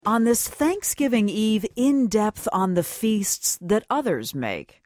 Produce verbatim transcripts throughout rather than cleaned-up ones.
On this Thanksgiving Eve, in-depth on the feasts that others make.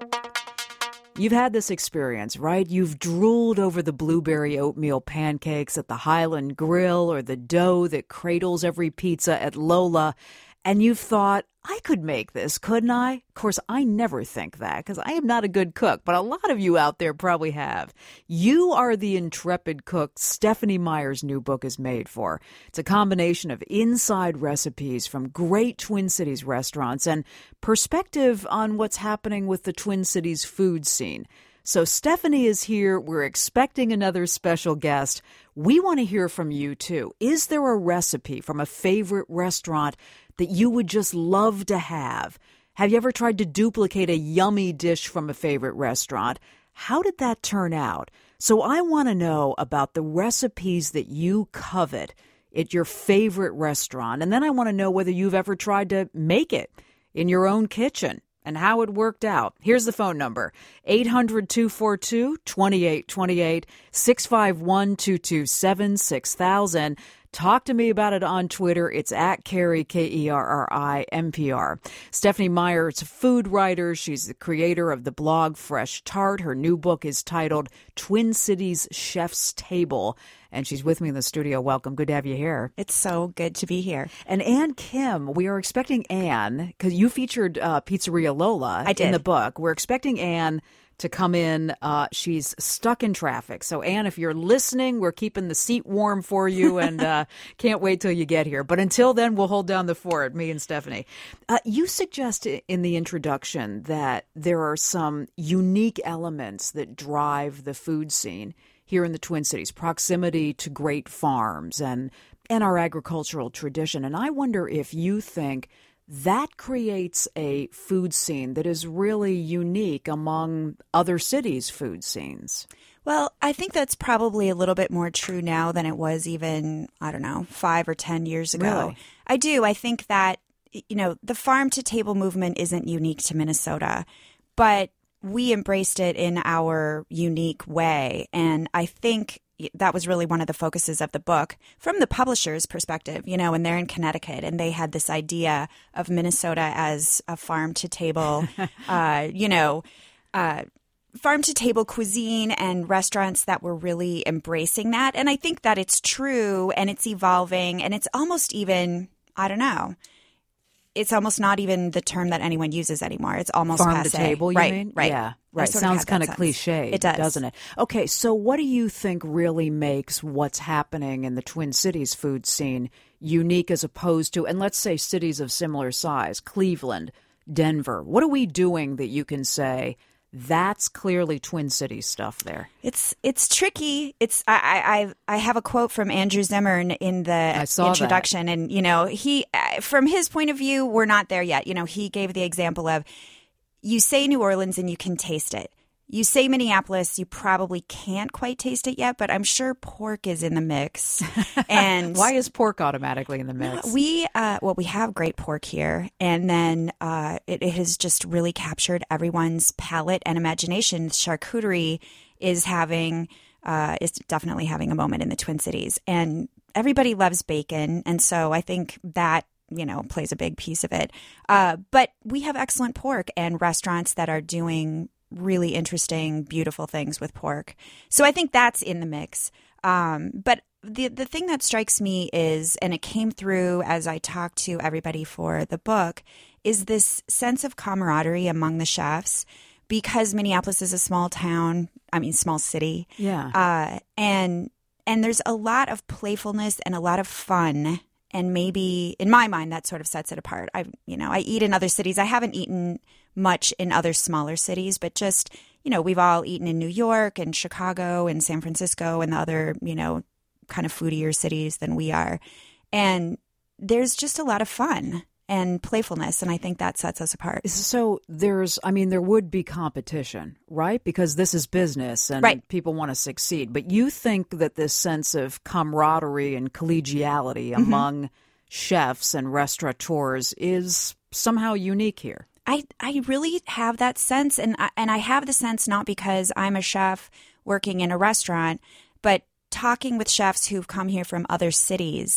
You've had this experience, right? You've drooled over the blueberry oatmeal pancakes at the Highland Grill or the dough that cradles every pizza at Lola, and you've thought, I could make this, couldn't I? Of course, I never think that because I am not a good cook, but a lot of you out there probably have. You are the intrepid cook Stephanie Meyer's new book is made for. It's a combination of inside recipes from great Twin Cities restaurants and perspective on what's happening with the Twin Cities food scene. So Stephanie is here. We're expecting another special guest. We want to hear from you, too. Is there a recipe from a favorite restaurant that you would just love to have? Have you ever tried to duplicate a yummy dish from a favorite restaurant? How did that turn out? So I want to know about the recipes that you covet at your favorite restaurant. And then I want to know whether you've ever tried to make it in your own kitchen and how it worked out. Here's the phone number, eight hundred, two four two, two eight two eight, six five one, two two seven, six thousand. Talk to me about it on Twitter. It's at Kerri, K E R R I, N P R. Stephanie Meyer is a food writer. She's the creator of the blog Fresh Tart. Her new book is titled Twin Cities Chef's Table. And she's with me in the studio. Welcome. Good to have you here. It's so good to be here. And Ann Kim, we are expecting Ann, because you featured uh, Pizzeria Lola I did. in the book. We're expecting Ann to come in. Uh, she's stuck in traffic. So, Ann, if you're listening, we're keeping the seat warm for you and uh, can't wait till you get here. But until then, we'll hold down the fort, me and Stephanie. Uh, you suggest in the introduction that there are some unique elements that drive the food scene here in the Twin Cities, proximity to great farms and, and our agricultural tradition. And I wonder if you think that creates a food scene that is really unique among other cities' food scenes. Well, I think that's probably a little bit more true now than it was even, I don't know, five or ten years ago. Really? I do. I think that, you know, the farm-to-table movement isn't unique to Minnesota, but we embraced it in our unique way. And I think that was really one of the focuses of the book from the publisher's perspective, you know, and they're in Connecticut and they had this idea of Minnesota as a farm to table, uh, you know, uh, farm to table cuisine and restaurants that were really embracing that. And I think that it's true and it's evolving and it's almost even, I don't know, it's almost not even the term that anyone uses anymore. It's almost farm passé. to table, you right, mean? Right. Yeah. Right. Sounds kind of cliche, it does. doesn't it? Okay, so what do you think really makes what's happening in the Twin Cities food scene unique as opposed to, and let's say cities of similar size, Cleveland, Denver? What are we doing that you can say that's clearly Twin Cities stuff there? It's it's tricky. It's I I I have a quote from Andrew Zimmern in the introduction, that. and you know he from his point of view, we're not there yet. You know, he gave the example of you say New Orleans and you can taste it. You say Minneapolis, you probably can't quite taste it yet, but I'm sure pork is in the mix. And why is pork automatically in the mix? We, uh, well, we have great pork here, and then uh, it, it has just really captured everyone's palate and imagination. Charcuterie is having, uh, is definitely having a moment in the Twin Cities, and everybody loves bacon, and so I think that, you know, plays a big piece of it. Uh, but we have excellent pork and restaurants that are doing really interesting, beautiful things with pork. So I think that's in the mix. Um, but the the thing that strikes me is, and it came through as I talked to everybody for the book, is this sense of camaraderie among the chefs, because Minneapolis is a small town, I mean, small city. Yeah. Uh, and and there's a lot of playfulness and a lot of fun. And maybe, in my mind, that sort of sets it apart. I, you know, I eat in other cities. I haven't eaten much in other smaller cities, but just, you know, we've all eaten in New York and Chicago and San Francisco and the other, you know, kind of foodier cities than we are. And there's just a lot of fun and playfulness, and I think that sets us apart. So there's, I mean, there would be competition, right? Because this is business and right. people want to succeed. But you think that this sense of camaraderie and collegiality Mm-hmm. among chefs and restaurateurs is somehow unique here. I, I really have that sense, and I, and I have the sense not because I'm a chef working in a restaurant, but talking with chefs who've come here from other cities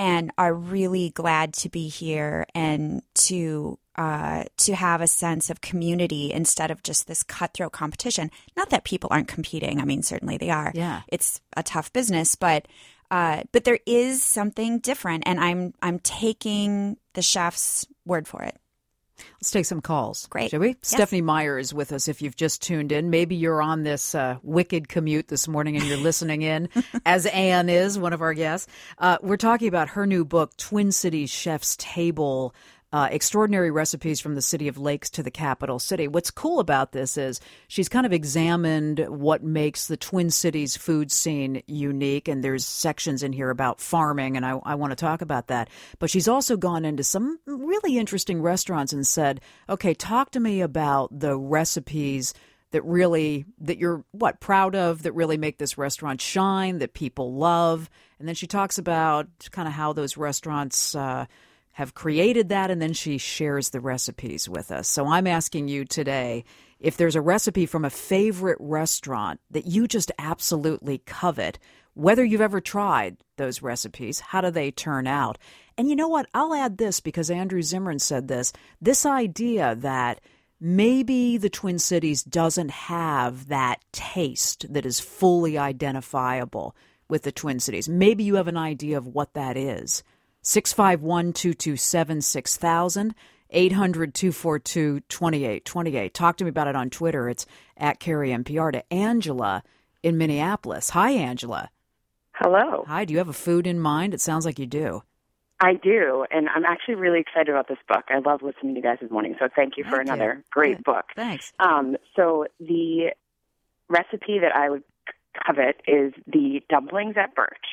and are really glad to be here and to uh, to have a sense of community instead of just this cutthroat competition. Not that people aren't competing. I mean, certainly they are. Yeah. It's a tough business, but uh, but there is something different, and I'm I'm taking the chef's word for it. Let's take some calls. Great. Shall we? Yes. Stephanie Meyer is with us if you've just tuned in. Maybe you're on this uh, wicked commute this morning and you're listening in, as Anne is, one of our guests. Uh, we're talking about her new book, Twin Cities Chef's Table, Uh, extraordinary recipes from the city of lakes to the capital city. What's cool about this is she's kind of examined what makes the Twin Cities food scene unique, and there's sections in here about farming, and I, I want to talk about that. But she's also gone into some really interesting restaurants and said, okay, talk to me about the recipes that really, that you're, what, proud of, that really make this restaurant shine, that people love. And then she talks about kind of how those restaurants uh, have created that, and then she shares the recipes with us. So I'm asking you today, if there's a recipe from a favorite restaurant that you just absolutely covet, whether you've ever tried those recipes, how do they turn out? And you know what? I'll add this because Andrew Zimmern said this, this idea that maybe the Twin Cities doesn't have that taste that is fully identifiable with the Twin Cities. Maybe you have an idea of what that is. six five one, two two seven, six thousand, eight hundred, two four two, two eight two eight. Talk to me about it on Twitter. It's at Carrie N P R. To Angela in Minneapolis. Hi, Angela. Hello. Hi, do you have a food in mind? It sounds like you do. I do, and I'm actually really excited about this book. I love listening to you guys this morning, so thank you for Thank another you. great Yeah, book. Thanks. Um, so the recipe that I would covet is the dumplings at Birch.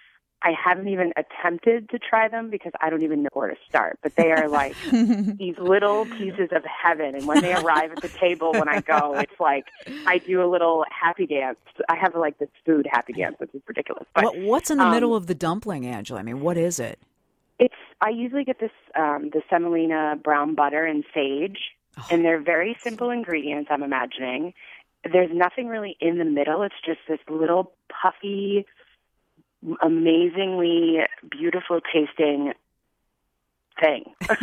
I haven't even attempted to try them because I don't even know where to start. But they are like these little pieces of heaven. And when they arrive at the table, when I go, it's like I do a little happy dance. I have like this food happy dance, which is ridiculous. But what, what's in the um, middle of the dumpling, Angela? I mean, what is it? It's I usually get this um, the semolina brown butter and sage, oh. and they're very simple ingredients. I'm imagining there's nothing really in the middle. It's just this little puffy, amazingly beautiful tasting thing.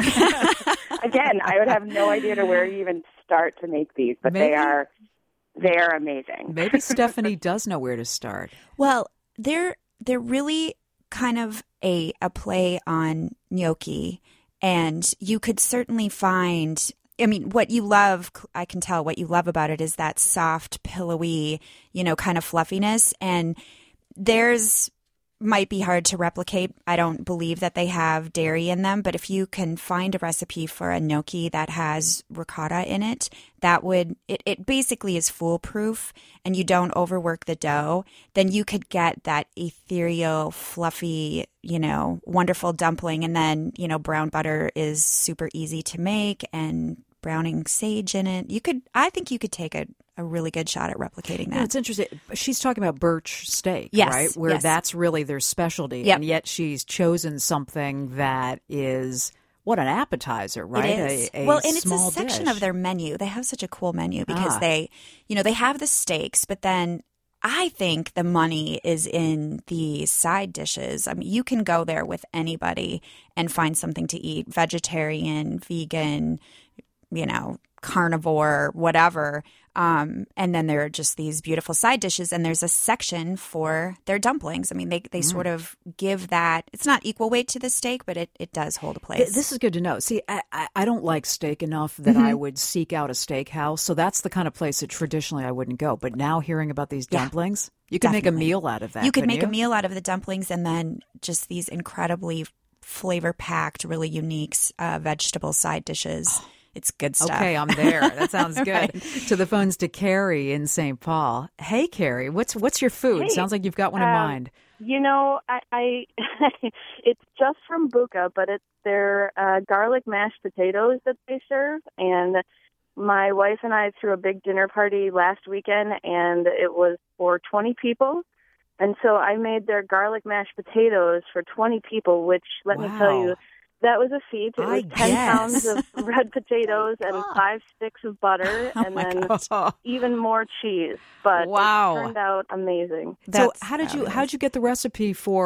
Again, I would have no idea to where you even start to make these, but maybe, they are they are amazing. Maybe Stephanie does know where to start. Well, they're they're really kind of a a play on gnocchi, and you could certainly find. I mean, what you love, I can tell what you love about it is that soft, pillowy, you know, kind of fluffiness, and there's. Might be hard to replicate. I don't believe that they have dairy in them, but if you can find a recipe for a gnocchi that has ricotta in it, that would, it, it basically is foolproof and you don't overwork the dough, then you could get that ethereal, fluffy, you know, wonderful dumpling. And then, you know, brown butter is super easy to make and browning sage in it. You could, I think you could take a a really good shot at replicating that. Yeah, it's interesting. She's talking about Birch steak, yes, right? Where yes. that's really their specialty. Yep. And yet she's chosen something that is, what, an appetizer, right? It is. A, a well, and it's a small section dish. of their menu. They have such a cool menu because Ah. they, you know, they have the steaks, but then I think the money is in the side dishes. I mean, you can go there with anybody and find something to eat, vegetarian, vegan, you know, carnivore, whatever. Um, and then there are just these beautiful side dishes, and there's a section for their dumplings. I mean, they they mm. sort of give that. It's not equal weight to the steak, but it, it does hold a place. This is good to know. See, I, I, I don't like steak enough that mm-hmm. I would seek out a steakhouse. So that's the kind of place that traditionally I wouldn't go. But now hearing about these dumplings, yeah, you could make a meal out of that. You could make you? a meal out of the dumplings, and then just these incredibly flavor-packed, really unique uh, vegetable side dishes. Oh. It's good stuff. Okay, I'm there. That sounds good. Right. To the phones to Carrie in Saint Paul. Hey, Carrie, what's what's your food? Hey, Sounds like you've got one in um, mind. You know, I, I it's just from Buca, but it's their uh, garlic mashed potatoes that they serve. And my wife and I threw a big dinner party last weekend, and it was for twenty people. And so I made their garlic mashed potatoes for twenty people, which, let wow. me tell you, that was a feat. It was I ten guess. pounds of red potatoes and five sticks of butter, oh and then God. even more cheese. But wow. it turned out amazing. That's so how did you how did you get the recipe for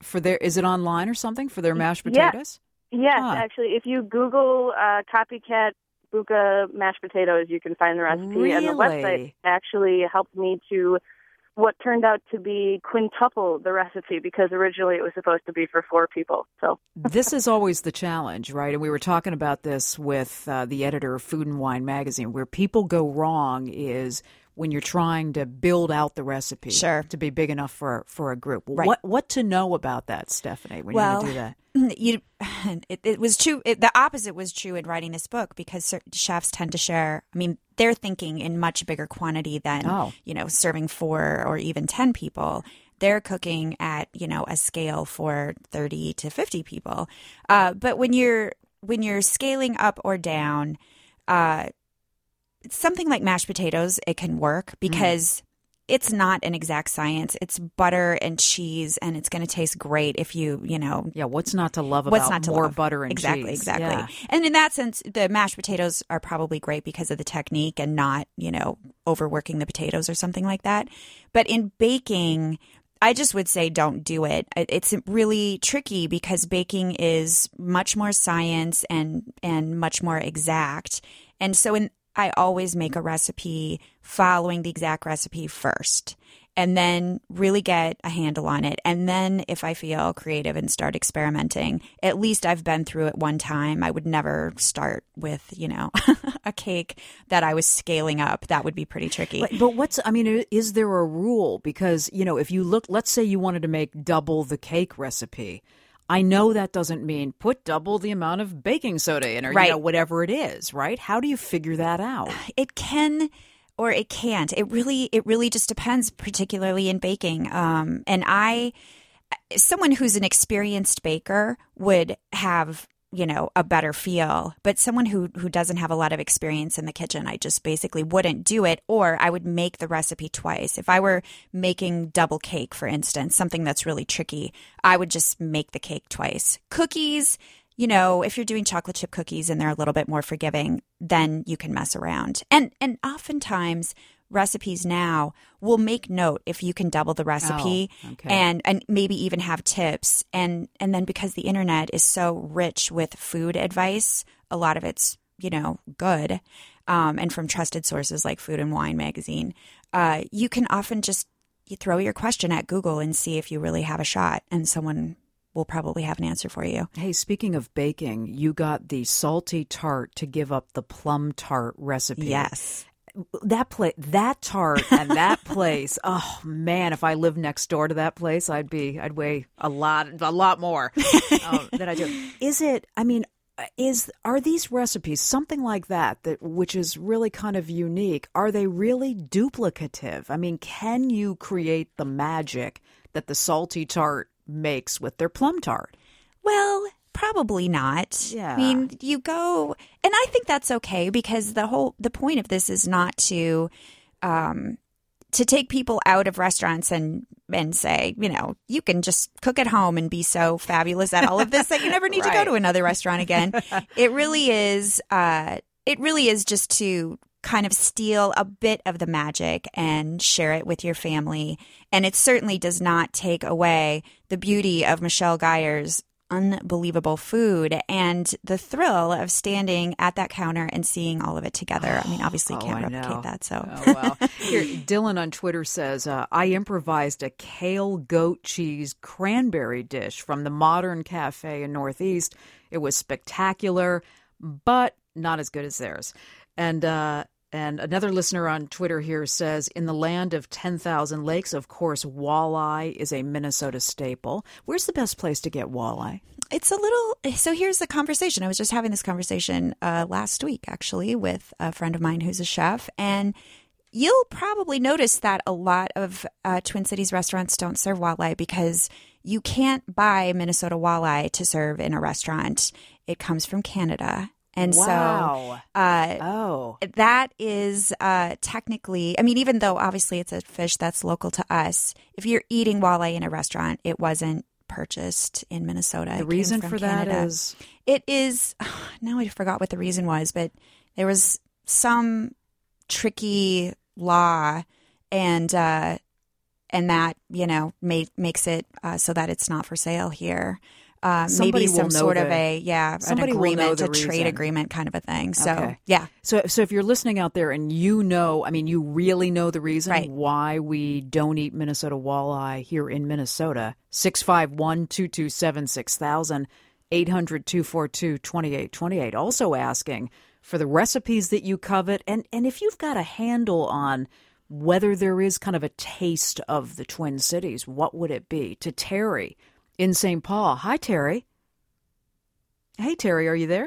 for their, is it online or something for their mashed Yeah. potatoes? Yes, Huh. actually, if you Google uh, copycat Buka mashed potatoes, you can find the recipe. And the website Really? actually helped me to what turned out to be quintuple the recipe because originally it was supposed to be for four people. So This is always the challenge, right? And we were talking about this with uh, the editor of Food and Wine magazine. Where people go wrong is when you're trying to build out the recipe Sure. to be big enough for for a group. Right. What what to know about that, Stephanie, when Well, you're going to do that? You, it, it was true. It, the opposite was true in writing this book because certain chefs tend to share. I mean, they're thinking in much bigger quantity than Oh. you know, serving four or even ten people. They're cooking at you know a scale for thirty to fifty people. Uh, but when you're when you're scaling up or down, uh, something like mashed potatoes, it can work because it's not an exact science. It's butter and cheese, and it's going to taste great if you, you know, Yeah, what's not to love what's about not to more love? butter and exactly, cheese? Exactly, Yeah. And in that sense, the mashed potatoes are probably great because of the technique and not, you know, overworking the potatoes or something like that. But in baking, I just would say don't do it. It- It's really tricky because baking is much more science and and much more exact. And so in I always make a recipe following the exact recipe first and then really get a handle on it. And then if I feel creative and start experimenting, at least I've been through it one time. I would never start with, you know, a cake that I was scaling up. That would be pretty tricky. But, but what's, I mean, is there a rule? Because, you know, if you look, let's say you wanted to make double the cake recipe. I know that doesn't mean put double the amount of baking soda in or, Right. you know, whatever it is, right? How do you figure that out? It can or it can't. It really it really just depends, particularly in baking. Um, and I, someone who's an experienced baker would have, you know, a better feel. But someone who who doesn't have a lot of experience in the kitchen, I just basically wouldn't do it, or I would make the recipe twice. If I were making double cake, for instance, something that's really tricky, I would just make the cake twice. Cookies, you know, if you're doing chocolate chip cookies and they're a little bit more forgiving, then you can mess around. And and oftentimes recipes now will make note if you can double the recipe Oh, okay. and and maybe even have tips. And and then because the internet is so rich with food advice, a lot of it's, you know, good, um, and from trusted sources like Food and Wine magazine, uh, you can often just you throw your question at Google and see if you really have a shot, and someone will probably have an answer for you. Hey, speaking of baking, you got the salty tart to give up the plum tart recipe. Yes. That place, that tart and that place. Oh man, if I lived next door to that place, I'd be, I'd weigh a lot, a lot more um, than I do. Is it? I mean, is are these recipes something like that that which is really kind of unique? Are they really duplicative? I mean, can you create the magic that the salty tart makes with their plum tart? Well, probably not. Yeah. I mean, you go, and I think that's okay because the whole the point of this is not to um to take people out of restaurants and and say, you know, you can just cook at home and be so fabulous at all of this that you never need to go Right. to another restaurant again. It really is uh it really is just to kind of steal a bit of the magic and share it with your family. And it certainly does not take away the beauty of Michelle Geyer's unbelievable food and the thrill of standing at that counter and seeing all of it together. I mean, obviously, you Oh, can't I know. replicate that. So, Oh, well. Here, Dylan on Twitter says, uh, I improvised a kale goat cheese cranberry dish from the Modern Cafe in Northeast. It was spectacular, but not as good as theirs. And uh, and another listener on Twitter here says, in the land of ten thousand lakes, of course, walleye is a Minnesota staple. Where's the best place to get walleye? it's a little. So, here's the conversation. I was just having this conversation uh, last week, actually, with a friend of mine who's a chef. And you'll probably notice that a lot of uh, Twin Cities restaurants don't serve walleye because you can't buy Minnesota walleye to serve in a restaurant. It comes from Canada. And Wow. so uh, Oh. that is uh, technically, I mean, even though obviously it's a fish that's local to us, if you're eating walleye in a restaurant, it wasn't purchased in Minnesota. It The came reason from for that Canada. is... It is, now I forgot what the reason was, but there was some tricky law and uh, and that, you know, may, makes it uh, so that it's not for sale here. Uh, Somebody maybe some will know sort of the- a yeah, an somebody will know agreement, the a trade reason. agreement kind of a thing. So Okay. yeah, So, so if you're listening out there and you know, I mean, you really know the reason Right. why we don't eat Minnesota walleye here in Minnesota, six five one, two two seven, six thousand, eight hundred, two four two, two eight two eight. Also asking for the recipes that you covet, and, and if you've got a handle on whether there is kind of a taste of the Twin Cities, what would it be? To Terry in Saint Paul. Hi, Terry. Hey, Terry, are you there?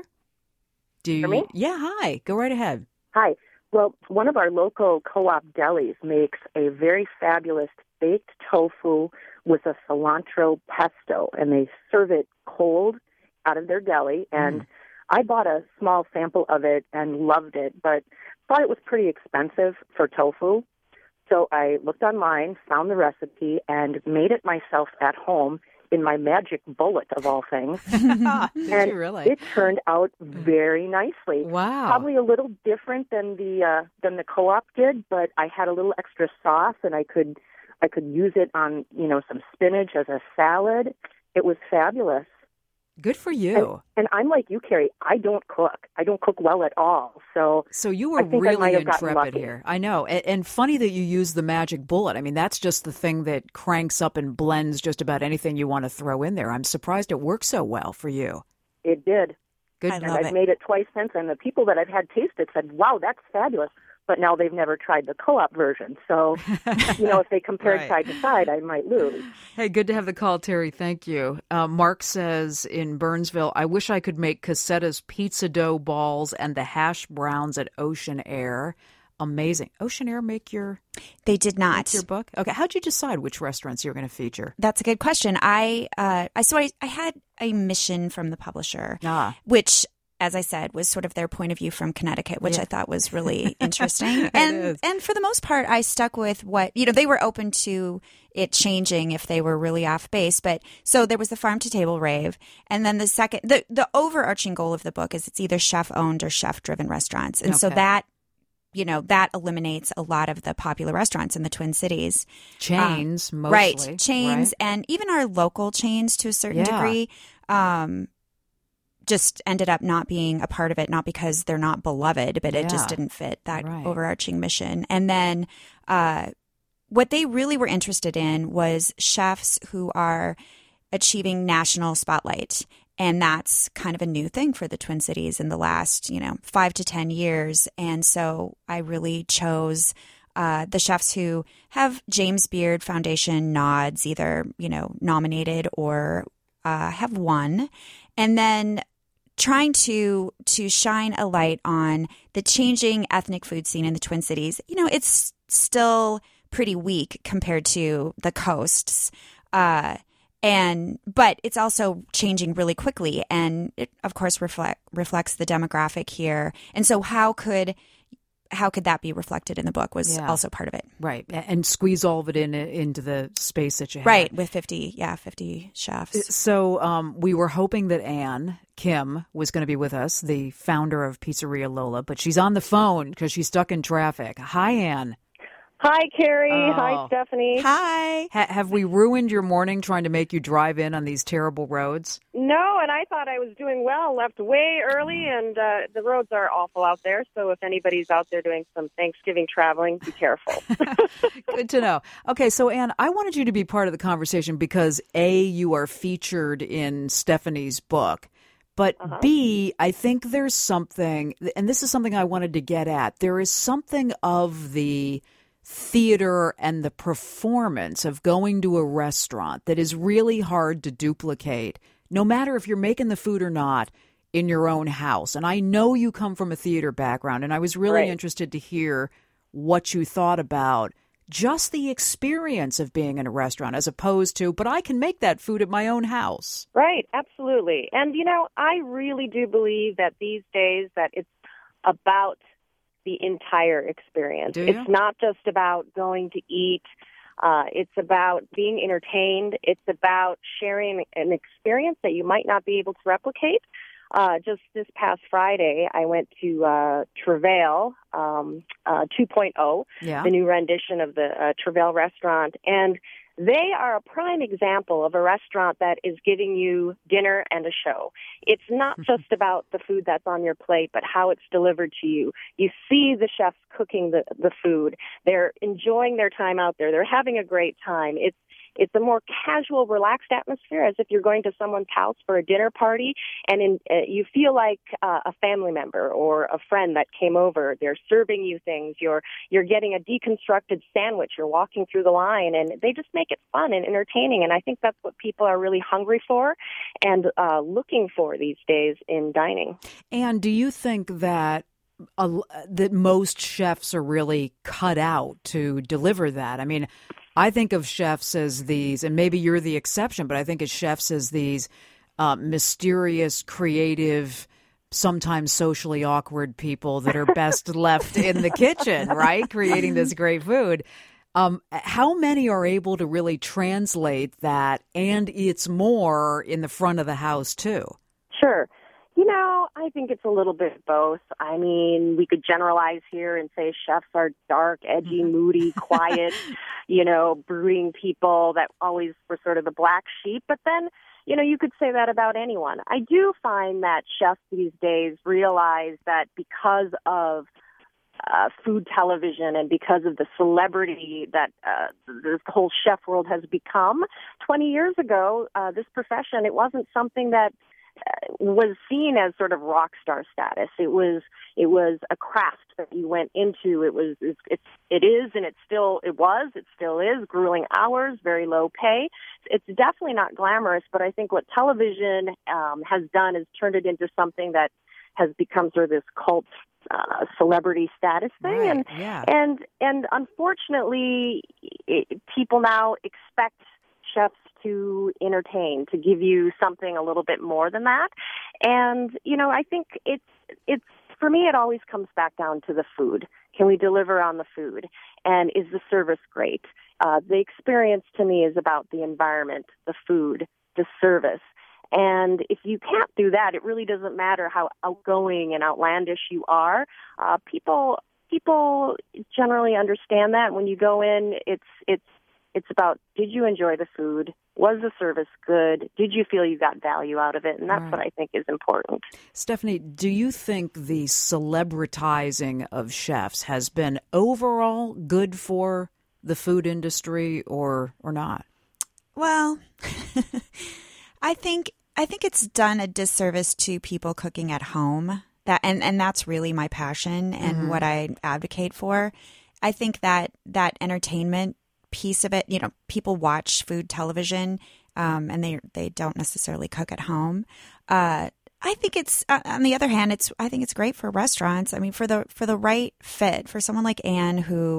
Do you? For me? Yeah, hi. Go right ahead. Hi. Well, one of our local co-op delis makes a very fabulous baked tofu with a cilantro pesto, and they serve it cold out of their deli. And Mm. I bought a small sample of it and loved it, but thought it was pretty expensive for tofu. So I looked online, found the recipe, and made it myself at home in my magic bullet, of all things. Did and you really? it turned out very nicely. Wow. Probably a little different than the uh, than the co-op did, but I had a little extra sauce, and I could I could use it on you know some spinach as a salad. It was fabulous. Good for you. And, and I'm like you, Carrie. I don't cook. I don't cook well at all. So So you were I think I really might have gotten intrepid lucky. here. I know. And, and funny that you use the magic bullet. I mean, that's just the thing that cranks up and blends just about anything you want to throw in there. I'm surprised it works so well for you. it did. Good. I And love I've it. made it twice since, and the people that I've had taste it said, "Wow, that's fabulous." But now they've never tried the co-op version. So, you know, if they compared Right. side to side, I might lose. Hey, good to have the call, Terry. Thank you. Uh, Mark says in Burnsville, I wish I could make Cassetta's pizza dough balls and the hash browns at Ocean Air. Amazing. Ocean Air make your, they did not. make your book? Okay. How'd you decide which restaurants you were going to feature? That's a good question. I uh, I so I, I had a mission from the publisher, Ah. which, as I said, was sort of their point of view from Connecticut, which Yeah. I thought was really interesting. It and is. and for the most part, I stuck with what you know. They were open to it changing if they were really off base. But so there was the farm to table rave, and then the second, the the overarching goal of the book is it's either chef owned or chef driven restaurants, and so Okay. that. You know, that eliminates a lot of the popular restaurants in the Twin Cities. Chains, Um, mostly. Right. Chains right? and even our local chains to a certain Yeah. degree um, just ended up not being a part of it, not because they're not beloved, but it just Yeah. didn't fit that Right. overarching mission. And then uh, what they really were interested in was chefs who are achieving national spotlight. And that's kind of a new thing for the Twin Cities in the last, you know, five to ten years. And so I really chose uh, the chefs who have James Beard Foundation nods, either, you know, nominated or uh, have won. And then trying to to shine a light on the changing ethnic food scene in the Twin Cities. You know, it's still pretty weak compared to the coasts. Uh And but it's also changing really quickly, and it of course reflect reflects the demographic here. And so how could how could that be reflected in the book was Yeah. also part of it, Right. A- And squeeze all of it in into the space that you have. right? With fifty, yeah, fifty chefs. So um, we were hoping that Ann Kim was going to be with us, the founder of Pizzeria Lola, but she's on the phone because she's stuck in traffic. Hi, Ann. Hi, Carrie. Oh. Hi, Stephanie. Hi. Ha- have we ruined your morning trying to make you drive in on these terrible roads? No, and I thought I was doing well. Left way early, and uh, the roads are awful out there. So if anybody's out there doing some Thanksgiving traveling, be careful. Good to know. Okay, so Ann, I wanted you to be part of the conversation because A, you are featured in Stephanie's book. But Uh-huh. B, I think there's something, and this is something I wanted to get at. There is something of the theater and the performance of going to a restaurant that is really hard to duplicate, no matter if you're making the food or not, in your own house. And I know you come from a theater background, and I was really Right. interested to hear what you thought about just the experience of being in a restaurant as opposed to, but I can make that food at my own house. Right, absolutely. And, you know, I really do believe that these days that it's about the entire experience. Do you? It's not just about going to eat. Uh, it's about being entertained. It's about sharing an experience that you might not be able to replicate. Uh, just this past Friday, I went to uh, Travail um, uh, two point oh, Yeah. the new rendition of the uh, Travail restaurant, and they are a prime example of a restaurant that is giving you dinner and a show. It's not just about the food that's on your plate, but how it's delivered to you. You see the chefs cooking the, the food. They're enjoying their time out there. They're having a great time. It's It's a more casual, relaxed atmosphere, as if you're going to someone's house for a dinner party, and in, uh, you feel like uh, a family member or a friend that came over. They're serving you things. You're you're getting a deconstructed sandwich. You're walking through the line, and they just make it fun and entertaining. And I think that's what people are really hungry for and uh, looking for these days in dining. And do you think that uh, that most chefs are really cut out to deliver that? I mean, I think of chefs as these, and maybe you're the exception, but I think of chefs as these uh, mysterious, creative, sometimes socially awkward people that are best left in the kitchen, right? Creating this great food. Um, how many are able to really translate that, and it's more in the front of the house too? Sure. You know, I think it's a little bit both. I mean, we could generalize here and say chefs are dark, edgy, moody, quiet, you know, brooding people that always were sort of the black sheep. But then, you know, you could say that about anyone. I do find that chefs these days realize that because of Uh, food television and because of the celebrity that uh, this whole chef world has become, twenty years ago, uh, this profession, it wasn't something that uh, was seen as sort of rock star status. It was it was a craft that you went into. It was it's, it's it is and it still it was it still is grueling hours, very low pay. It's definitely not glamorous, but I think what television um, has done is turned it into something that has become sort of this cult Uh, celebrity status thing, Right, and yeah. and and unfortunately, it, people now expect chefs to entertain, to give you something a little bit more than that. And you know, I think it's it's for me, it always comes back down to the food. Can we deliver on the food? And is the service great? Uh, the experience to me is about the environment, the food, the service. And if you can't do that, it really doesn't matter how outgoing and outlandish you are. Uh, people people generally understand that. When you go in, it's it's it's about, did you enjoy the food? Was the service good? Did you feel you got value out of it? And that's Right. what I think is important. Stephanie, do you think the celebritizing of chefs has been overall good for the food industry or or not? Well, I think I think it's done a disservice to people cooking at home. That and, and that's really my passion and Mm-hmm. what I advocate for. I think that that entertainment piece of it, you know, people watch food television um, and they they don't necessarily cook at home. Uh, I think it's uh, on the other hand, it's I think it's great for restaurants. I mean, for the for the right fit, for someone like Anne who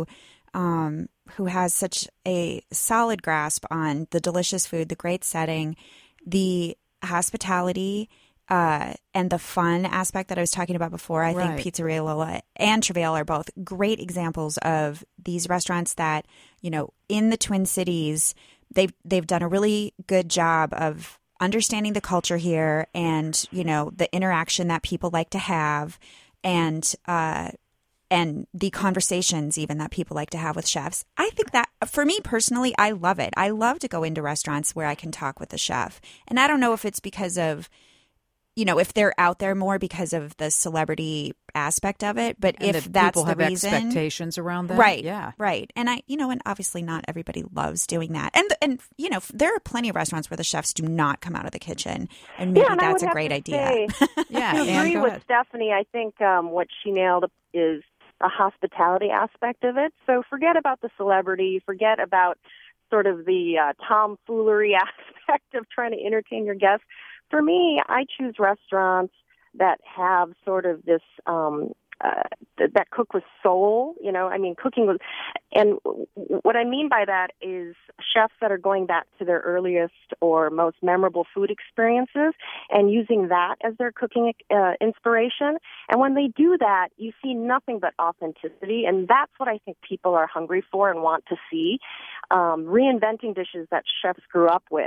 um, who has such a solid grasp on the delicious food, the great setting, the hospitality, uh, and the fun aspect that I was talking about before. I Right. think Pizzeria Lola and Travail are both great examples of these restaurants that, you know, in the Twin Cities, they've they've done a really good job of understanding the culture here and, you know, the interaction that people like to have and uh and the conversations even that people like to have with chefs. I think that, for me personally, I love it. I love to go into restaurants where I can talk with the chef. And I don't know if it's because of, you know, if they're out there more because of the celebrity aspect of it, but And if that that's people the have reason, expectations around that, right? Yeah, right. And I, you know, and obviously not everybody loves doing that. And and you know, there are plenty of restaurants where the chefs do not come out of the kitchen, and maybe Yeah, and I that's would a have great to idea. say, yeah. to Anne, agree go with ahead. Stephanie, I think um, what she nailed is a hospitality aspect of it. So forget about the celebrity, forget about sort of the uh, tomfoolery aspect of trying to entertain your guests. For me, I choose restaurants that have sort of this um, uh, th- that cook with soul. You know, I mean, cooking with, and w- what I mean by that is chefs that are going back to their earliest or most memorable food experiences and using that as their cooking uh, inspiration. And when they do that, you see nothing but authenticity, and that's what I think people are hungry for and want to see. Um, reinventing dishes that chefs grew up with.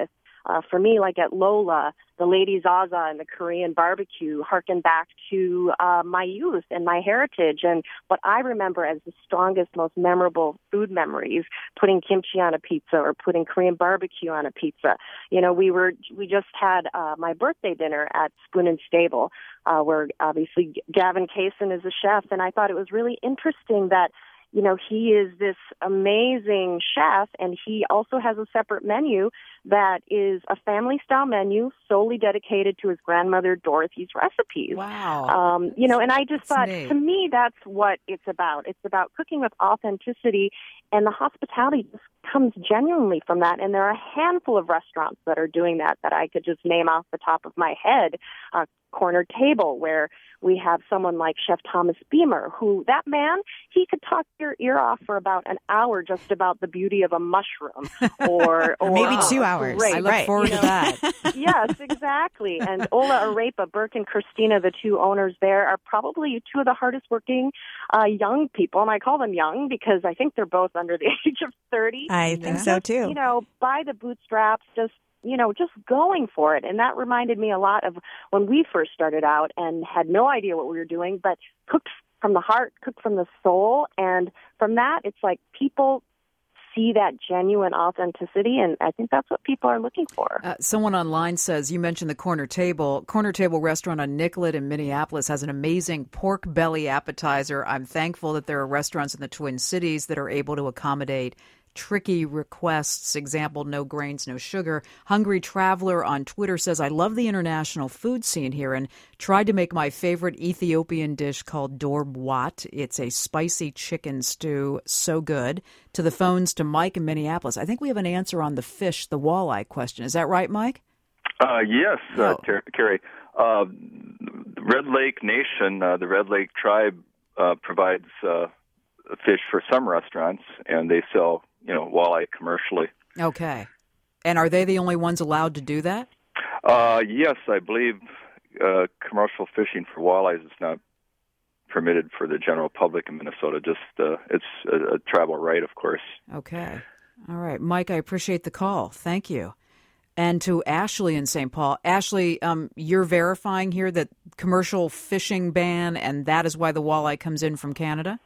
Uh, for me, like at Lola, the Lady Zaza and the Korean barbecue harken back to uh, my youth and my heritage and what I remember as the strongest, most memorable food memories, putting kimchi on a pizza or putting Korean barbecue on a pizza. You know, we were we just had uh, my birthday dinner at Spoon and Stable, uh, where obviously Gavin Kaysen is a chef, and I thought it was really interesting that, you know, he is this amazing chef, and he also has a separate menu that is a family-style menu solely dedicated to his grandmother Dorothy's recipes. Wow. Um, you know, and I just That's thought, neat. to me, that's what it's about. It's about cooking with authenticity, and the hospitality just comes genuinely from that. And there are a handful of restaurants that are doing that that I could just name off the top of my head. Uh, Corner Table, where we have someone like Chef Thomas Beamer, who, that man, he could talk your ear off for about an hour just about the beauty of a mushroom, or, or maybe uh, two hours. grape. I look Right. forward You to know? that. Yes, exactly. And Ola Arepa, Burke and Christina, the two owners there, are probably two of the hardest working uh, young people. And I call them young because I think they're both under the age of thirty. I think And so just, too. You know, by the bootstraps, just, you know, just going for it. And that reminded me a lot of when we first started out and had no idea what we were doing, but cooked from the heart, cooked from the soul. And from that, it's like people see that genuine authenticity, and I think that's what people are looking for. Uh, someone online says, you mentioned the Corner Table. Corner Table restaurant on Nicollet in Minneapolis has an amazing pork belly appetizer. I'm thankful that there are restaurants in the Twin Cities that are able to accommodate tricky requests. Example, no grains, no sugar. Hungry Traveler on Twitter says, I love the international food scene here and tried to make my favorite Ethiopian dish called dorb wat. It's a spicy chicken stew. So good. To the phones to Mike in Minneapolis. I think we have an answer on the fish, the walleye question. Is that right, Mike? Uh, yes, uh, Oh. Ter- Carrie. Uh, the Red Lake Nation, uh, the Red Lake tribe, uh, provides uh, fish for some restaurants, and they sell, you know, walleye commercially. Okay. And are they the only ones allowed to do that? Uh, yes, I believe uh, commercial fishing for walleyes is not permitted for the general public in Minnesota. Just uh, it's a, a tribal right, of course. Okay. All right. Mike, I appreciate the call. Thank you. And to Ashley in Saint Paul. Ashley, um, you're verifying here that commercial fishing ban, and that is why the walleye comes in from Canada?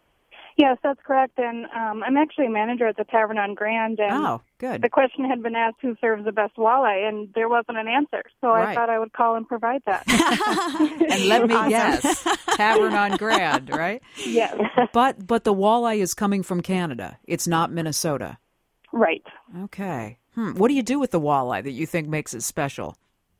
Yes, that's correct. And um, I'm actually a manager at the Tavern on Grand. And Oh, good. the question had been asked who serves the best walleye, and there wasn't an answer. So Right. I thought I would call and provide that. And let me Awesome. guess, Tavern on Grand, right? Yes, But but the walleye is coming from Canada. It's not Minnesota. right. Okay. Hmm. What do you do with the walleye that you think makes it special?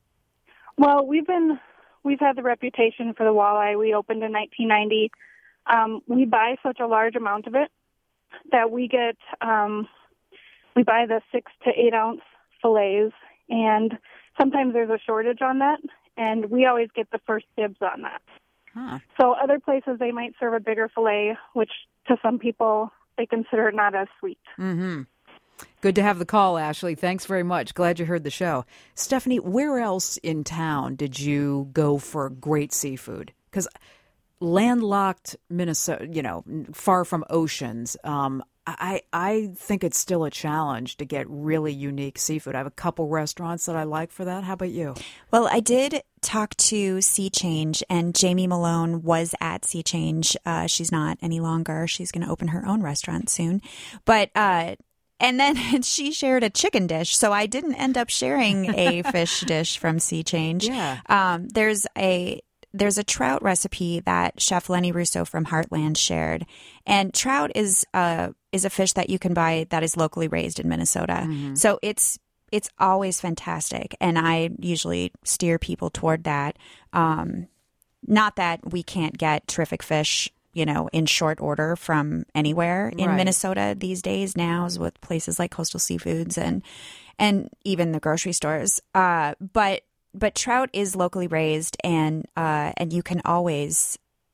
Well, we've been we've had the reputation for the walleye. We opened in nineteen ninety. Um, we buy such a large amount of it that we get um, we buy the six to eight ounce fillets, and sometimes there's a shortage on that, and we always get the first dibs on that. Huh. So other places they might serve a bigger fillet, which to some people they consider not as sweet. Mm-hmm. Good to have the call, Ashley. Thanks very much. Glad you heard the show. Stephanie, where else in town did you go for great seafood? Because landlocked Minnesota, you know, far from oceans, um, I I think it's still a challenge to get really unique seafood. I have a couple restaurants that I like for that. How about you? Well, I did talk to Sea Change, and Jamie Malone was at Sea Change. Uh, she's not any longer. She's going to open her own restaurant soon. But uh, and then she shared a chicken dish, so I didn't end up sharing a fish dish from Sea Change. Yeah. Um, there's a There's a trout recipe that Chef Lenny Russo from Heartland shared, and trout is a is a fish that you can buy that is locally raised in Minnesota. Mm-hmm. So it's it's always fantastic, and I usually steer people toward that. Um, not that we can't get terrific fish, you know, in short order from anywhere in Right. Minnesota these days. Now is with places like Coastal Seafoods and and even the grocery stores, uh, but. But trout is locally raised, and uh, and you can always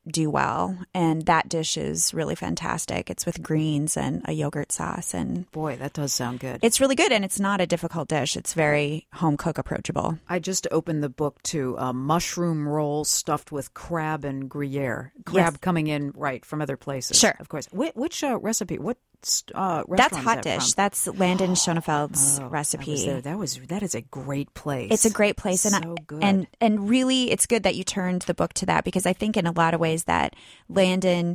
do well. And that dish is really fantastic. It's with greens and a yogurt sauce. And boy, that does sound good. It's really good. And it's not a difficult dish. It's very home cook approachable. I just opened the book to uh, mushroom rolls stuffed with crab and Gruyere. Crab Yes. coming in, right, from other places. Sure. Of course. Which, which uh, recipe? What uh, restaurant That's is Hot that Dish. from? That's Landon Schoenfeld's Oh, recipe. I was there. That was that is a great place. It's a great place, and so good. and and really, it's good that you turned the book to that, because I think in a lot of ways that Landon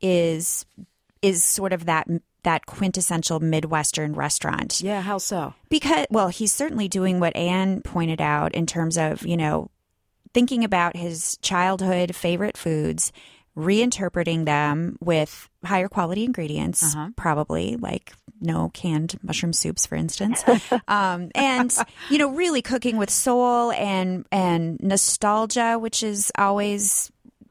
is is sort of that that quintessential Midwestern restaurant. Yeah, how so? Because well, he's certainly doing what Anne pointed out in terms of, you know, thinking about his childhood favorite foods, reinterpreting them with higher quality ingredients, Uh-huh. probably like no canned mushroom soups, for instance. um, and, you know, really cooking with soul and, and nostalgia, which is always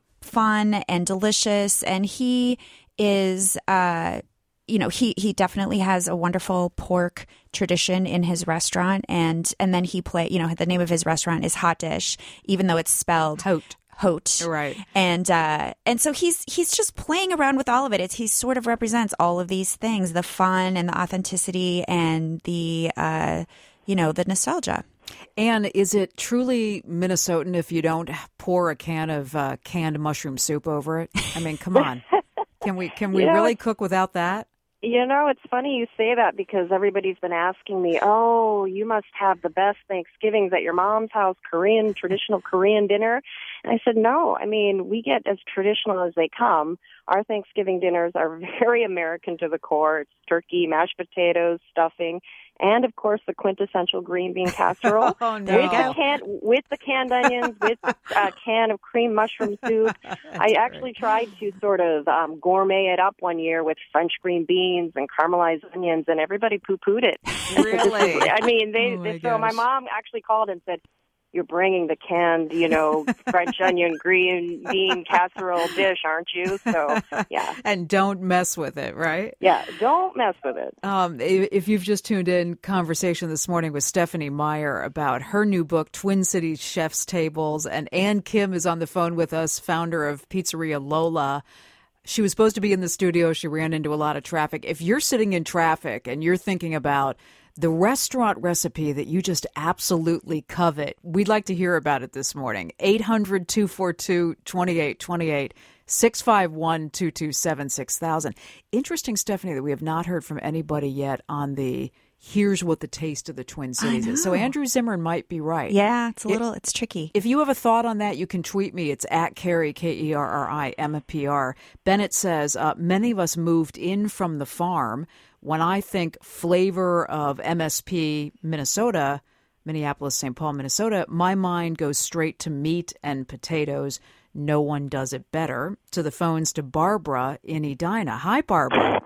fun and delicious. And he is, uh, you know, he, he definitely has a wonderful pork tradition in his restaurant. And, and then he play, you know, the name of his restaurant is Hot Dish, even though it's spelled Hote. Hote. Right. And uh, and so he's he's just playing around with all of it. It's he sort of represents all of these things, the fun and the authenticity and the uh, you know, the nostalgia. And is it truly Minnesotan if you don't pour a can of uh, canned mushroom soup over it? I mean, come on. Can we can we You know, really cook without that? You know, it's funny you say that, because everybody's been asking me, oh, you must have the best Thanksgivings at your mom's house, Korean, traditional Korean dinner. And I said, no, I mean, we get as traditional as they come. Our Thanksgiving dinners are very American to the core. It's turkey, mashed potatoes, stuffing, and, of course, the quintessential green bean casserole. Oh, no. With the, can, with the canned onions, with a uh, can of cream mushroom soup. I actually tried to sort of um, gourmet it up one year with French green beans and caramelized onions, and everybody poo-pooed it. Really? I mean, they, Oh, my they so my gosh. mom actually called and said, you're bringing the canned, you know, French onion, green bean casserole dish, aren't you? So, yeah. And don't mess with it, right? Yeah, don't mess with it. Um, i- if you've just tuned in, conversation this morning with Stephanie Meyer about her new book, Twin Cities Chef's Tables. And Ann Kim is on the phone with us, founder of Pizzeria Lola. She was supposed to be in the studio. She ran into a lot of traffic. If you're sitting in traffic and you're thinking about the restaurant recipe that you just absolutely covet, we'd like to hear about it this morning. eight hundred, two four two, two eight two eight, six five one, two two seven six thousand. Interesting, Stephanie, that we have not heard from anybody yet on the here's what the taste of the Twin Cities is. So Andrew Zimmern might be right. Yeah, it's a little, it's tricky. If you have a thought on that, you can tweet me. It's at Carrie, K E R R I M P R. Bennett says, uh, many of us moved in from the farm. When I think flavor of M S P Minnesota, Minneapolis, Saint Paul, Minnesota, my mind goes straight to meat and potatoes. No one does it better. To the phones to Barbara in Edina. Hi, Barbara.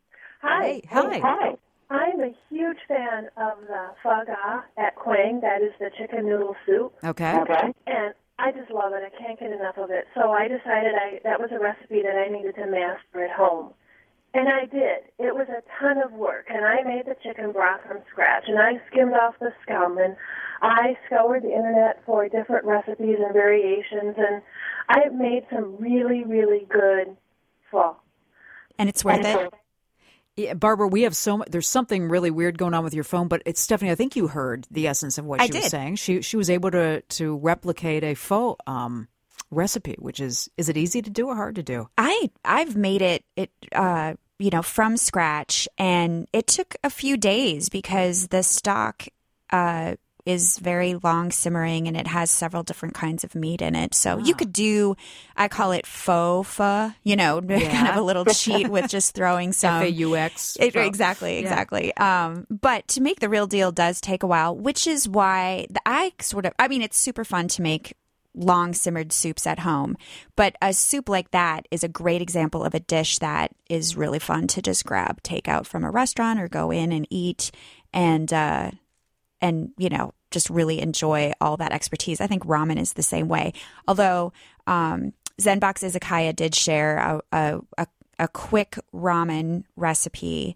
Hi. Hey, hi. Hi. I'm a huge fan of the pho ga at Quang. That is the chicken noodle soup. Okay. And I just love it. I can't get enough of it. So I decided I that was a recipe that I needed to master at home. And I did. It was a ton of work. And I made the chicken broth from scratch. And I skimmed off the scum. And I scoured the internet for different recipes and variations. And I made some really, really good pho. And it's worth And it. Yeah, Barbara, we have so much. There's something really weird going on with your phone, but it's Stephanie. I think you heard the essence of what I she was did. saying. She she was able to to replicate a pho um, recipe, which is is it easy to do or hard to do? I I've made it it uh you know from scratch, and it took a few days because the stock uh is very long simmering, and it has several different kinds of meat in it. So you could do, I call it faux pho, you know, kind of a little cheat with just throwing some F A U X. It, exactly, exactly. Um, but to make the real deal does take a while, which is why the, I sort of, I mean, it's super fun to make long simmered soups at home, but a soup like that is a great example of a dish that is really fun to just grab takeout from a restaurant or go in and eat and, uh, and, you know, just really enjoy all that expertise. I think ramen is the same way. Although um, Zenbox Izakaya did share a, a, a, a quick ramen recipe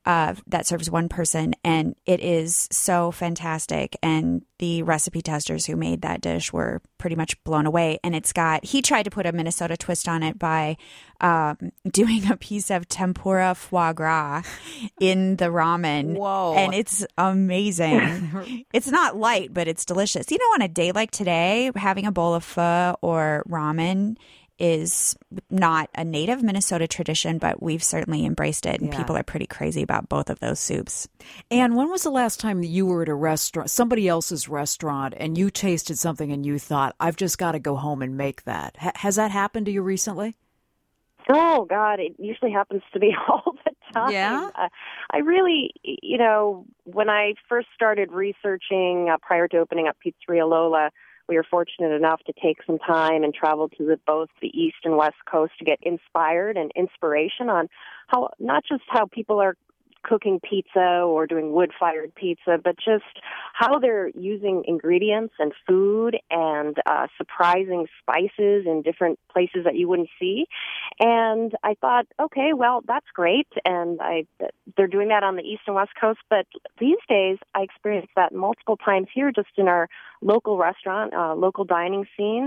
uh, that serves one person, and it is so fantastic. And the recipe testers who made that dish were pretty much blown away. And it's got, he tried to put a Minnesota twist on it by um, doing a piece of tempura foie gras in the ramen. Whoa. And it's amazing. It's not light, but it's delicious. You know, on a day like today, having a bowl of pho or ramen is not a native Minnesota tradition, but we've certainly embraced it, and Yeah. people are pretty crazy about both of those soups. And when was the last time that you were at a restaurant, somebody else's restaurant, and you tasted something and you thought, I've just got to go home and make that? H- has that happened to you recently? Oh, God, it usually happens to me all the time. Yeah? Uh, I really, you know, when I first started researching uh, prior to opening up Pizzeria Lola, we were fortunate enough to take some time and travel to the, both the East and West Coast to get inspired and inspiration on how, not just how people are cooking pizza or doing wood-fired pizza, but just how they're using ingredients and food and uh, surprising spices in different places that you wouldn't see. And I thought, okay, well, that's great. And I, they're doing that on the East and West Coast. But these days, I experience that multiple times here just in our local restaurant, uh, local dining scene.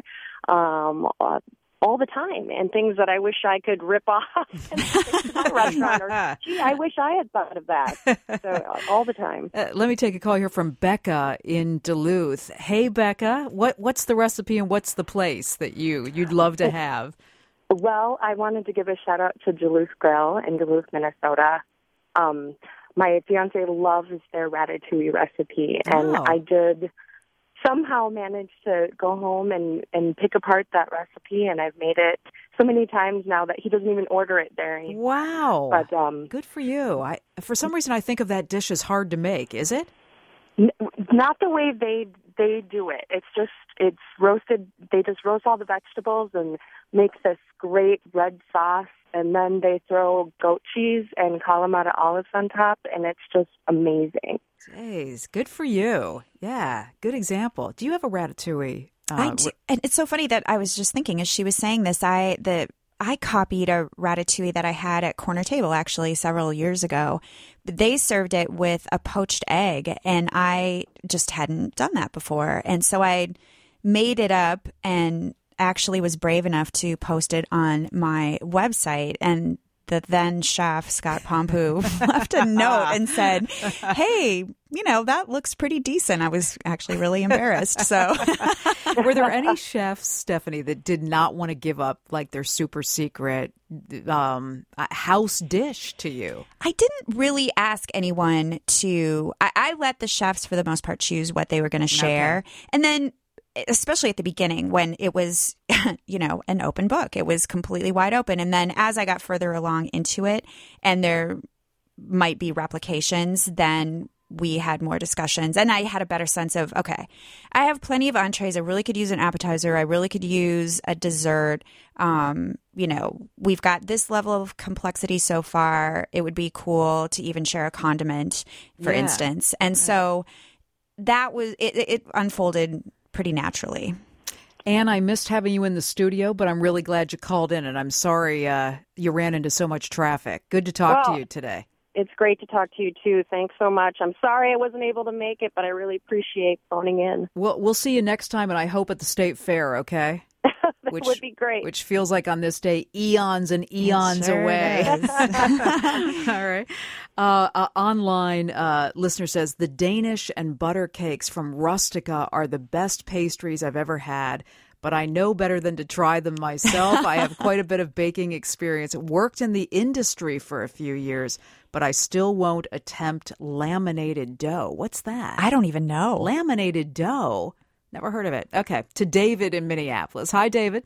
Um, uh, all the time, and things that I wish I could rip off and stick to my restaurant. Or, gee, I wish I had thought of that. So uh, all the time. Uh, let me take a call here from Becca in Duluth. Hey, Becca, what what's the recipe and what's the place that you you'd love to have? Well, I wanted to give a shout out to Duluth Grill in Duluth, Minnesota. Um, my fiance loves their ratatouille recipe, and Oh. I did somehow managed to go home and, and pick apart that recipe, and I've made it so many times now that he doesn't even order it there anymore. Wow. But um, Good for you. I For some reason, I think of that dish as hard to make. Is it? n- not the way they they do it. It's just, it's roasted. They just roast all the vegetables and make this great red sauce, and then they throw goat cheese and Kalamata olives on top, and it's just amazing. Jeez, good for you. Yeah, good example. Do you have a ratatouille? Uh, I do, and it's so funny that I was just thinking as she was saying this, I the I copied a ratatouille that I had at Corner Table actually several years ago. They served it with a poached egg, and I just hadn't done that before, and so I made it up and actually was brave enough to post it on my website. And the then chef, Scott Pompu, left a note and said, hey, you know, that looks pretty decent. I was actually really embarrassed. So Were there any chefs, Stephanie, that did not want to give up like their super secret um, house dish to you? I didn't really ask anyone to, I, I let the chefs for the most part choose what they were going to share. Okay. And then especially at the beginning when it was, you know, an open book. It was completely wide open. And then as I got further along into it and there might be replications, then we had more discussions and I had a better sense of, okay, I have plenty of entrees. I really could use an appetizer. I really could use a dessert. Um, you know, we've got this level of complexity so far. It would be cool to even share a condiment, for yeah. instance. And yeah. so that was, it, it unfolded pretty naturally. Anne, I missed having you in the studio, but I'm really glad you called in, and I'm sorry uh, you ran into so much traffic. Good to talk well, to you today. It's great to talk to you, too. Thanks so much. I'm sorry I wasn't able to make it, but I really appreciate phoning in. Well, we'll see you next time, and I hope at the State Fair, okay? That which, would be great. Which feels like on this day, eons and eons sure away. All right. Uh, uh, online uh, listener says, the Danish and butter cakes from Rustica are the best pastries I've ever had, but I know better than to try them myself. I have quite a bit of baking experience. Worked in the industry for a few years, but I still won't attempt laminated dough. What's that? I don't even know. Laminated dough? Never heard of it. Okay. To David in Minneapolis. Hi, David.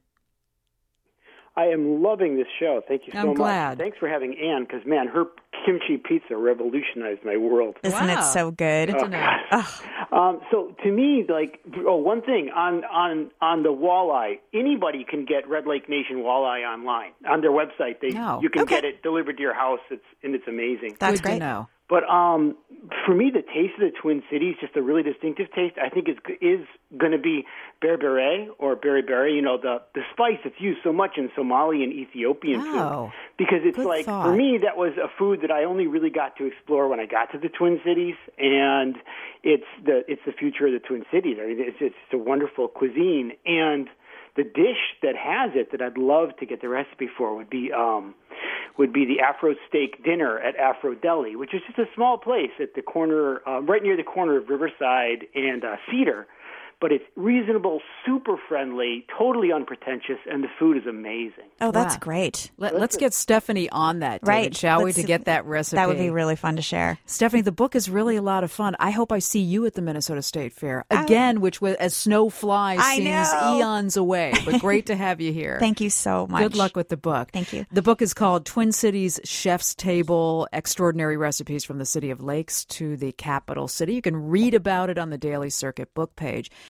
I am loving this show. Thank you so I'm much. glad. Thanks for having Anne, because, man, her kimchi pizza revolutionized my world. Isn't wow. it so good? Oh, gosh. Um, so to me, like, oh, one thing on, on, on the walleye, anybody can get Red Lake Nation walleye online. On their website, they no. you can okay. get it delivered to your house, It's and it's amazing. That's good great. to know. But um, for me, the taste of the Twin Cities, just a really distinctive taste, I think is is going to be berbere or beriberi, you know, the, the spice that's used so much in Somali and Ethiopian Oh, food. Because it's good like, thought. for me, that was a food that I only really got to explore when I got to the Twin Cities, and it's the it's the future of the Twin Cities. I mean, it's, it's a wonderful cuisine, and the dish that has it that I'd love to get the recipe for would be um, would be the Afro Steak Dinner at Afro Deli, which is just a small place at the corner, uh, right near the corner of Riverside and uh, Cedar. But it's reasonable, super friendly, totally unpretentious, and the food is amazing. Oh, that's Wow. great. Let, let's get Stephanie on that, David, Right. shall we, Let's- to get that recipe? That would be really fun to share. Stephanie, the book is really a lot of fun. I hope I see you at the Minnesota State Fair again, which was, as snow flies I seems know. eons away. But great to have you here. Thank you so much. Good luck with the book. Thank you. The book is called Twin Cities Chef's Table, Extraordinary Recipes from the City of Lakes to the Capital City. You can read about it on the Daily Circuit book page.